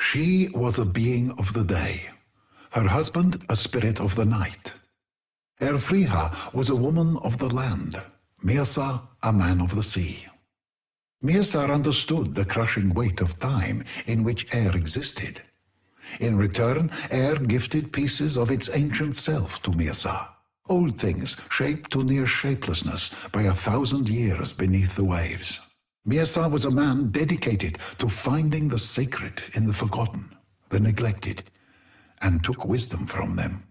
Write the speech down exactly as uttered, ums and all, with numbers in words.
She was a being of the day, her husband a spirit of the night. Erfriha was a woman of the land, Mirsa a man of the sea. Mirsa understood the crushing weight of time in which air existed. In return, air gifted pieces of its ancient self to Mirsa, old things shaped to near shapelessness by a thousand years beneath the waves. Mirsa was a man dedicated to finding the sacred in the forgotten, the neglected, and took wisdom from them.